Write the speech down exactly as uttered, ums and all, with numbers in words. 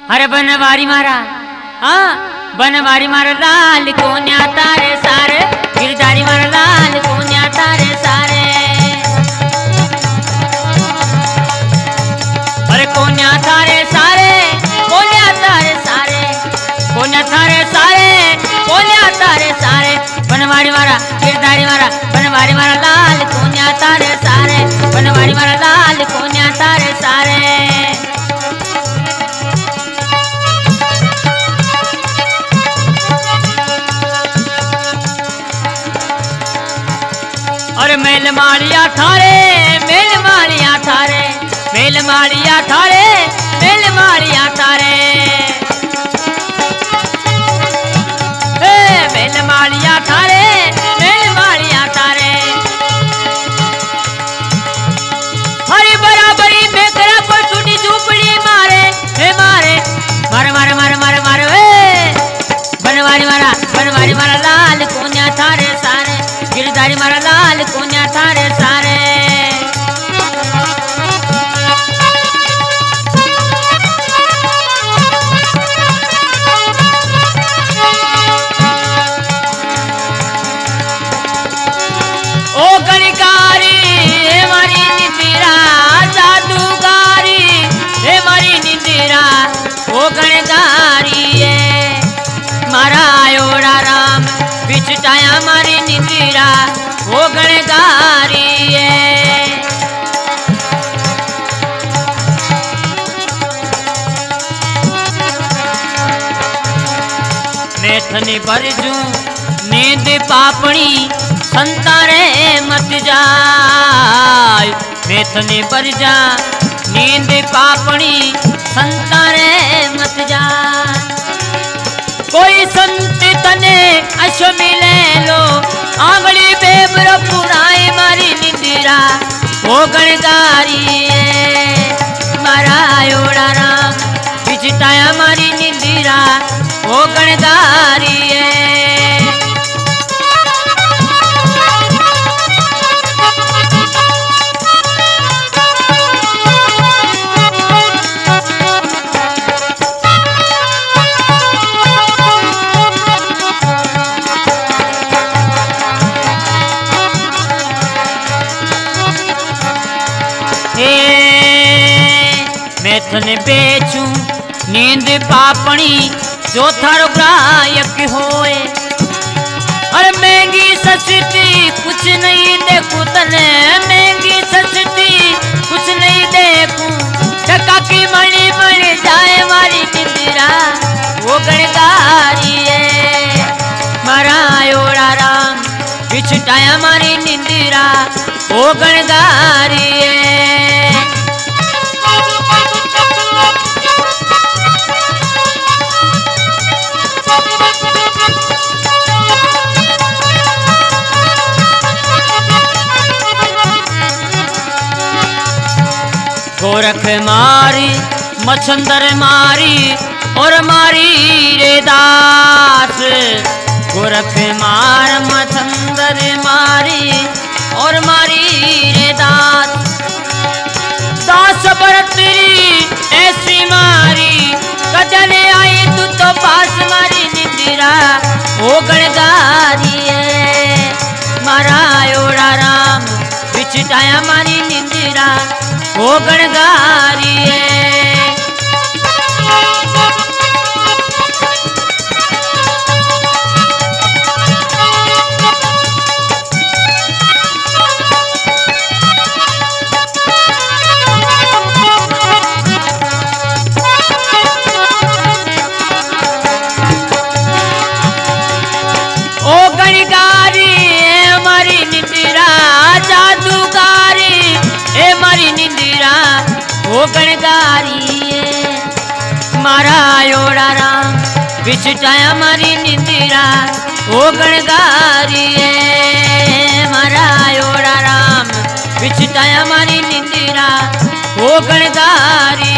अरे बनवारी मारा हाँ बनवारी मारा लाल कोन्या तारे सारे गिरधारी मारा लाल कोन्या तारे सारे अरे कोन्या तारे सारे कोन्या तारे सारे कोन्या तारे सारे कोन्या तारे सारे बनवारी मारा गिरधारी मारा बनवारी मारा लाल कोन्या तारे सारे बनवारी मारा लाल कोन्या तारे सारे और मेल मालिया थारे मेल मालिया थारे मेल मालिया थारे मेल मालिया थारे ए मेल मालिया थारे मेल मालिया थारे हरी बराबरी बेकरा पर टूटी झूपड़ी मारे हे मारे मारे मारे मारे मारे मारे ए बनवारी मारा बनवारी मारा लाल कोन्या थारे सारे गिरधारी मारा लाल कोन्या थारे सारे ओ गणिकारी हे मारी निंदिरा जादूगारी हे मारी निंदिरा ओ गणगारी मारा आयोड़ा राम बिचटाया मारी निंदिरा वो गणगारी मैथने भरजू नींद पापड़ी संतारे मत जाय मैथने भरजा नींद पापड़ी संतारे मत जाय कोई संत तने अश मिले लो आंगली बेबर पुराए मारी निंदिरा वो गणगारी मारा ओड़ा राम बिचटाया मारी निंदिरा वो गणगारी मैथने बेचू नींद पापड़ी जो थारो ग्राहक होए अरे महंगी सस्ती कुछ नहीं देखू तने महंगी सस्ती कुछ नहीं देखू टका की मणि मणि जाए मारी निंदिरा वो गणगारी मारा ओड़ा राम बिछटाया मारी निंदिरा वो गणगारी गोरख मारी मछंदर मारी और मारी रे दास गोरख मार मछंदर मारी और मारी रे दास दास बरतरी ऐसी मारी कजने आई तू तो पास मारी निंदिरा ओ गणगारी मारा ओड़ा राम बिचटाया मारी निंदिरा वो गणगारी ओ गणगारी हमारी निंदिरा जादूगारी ए मारी निंदिरा वो गणगारी मारा ओड़ा राम बिचटाया मारी निंदिरा वो गणगारी मारा ओड़ा राम बिचटाया मारी निंदिरा वो गणगारी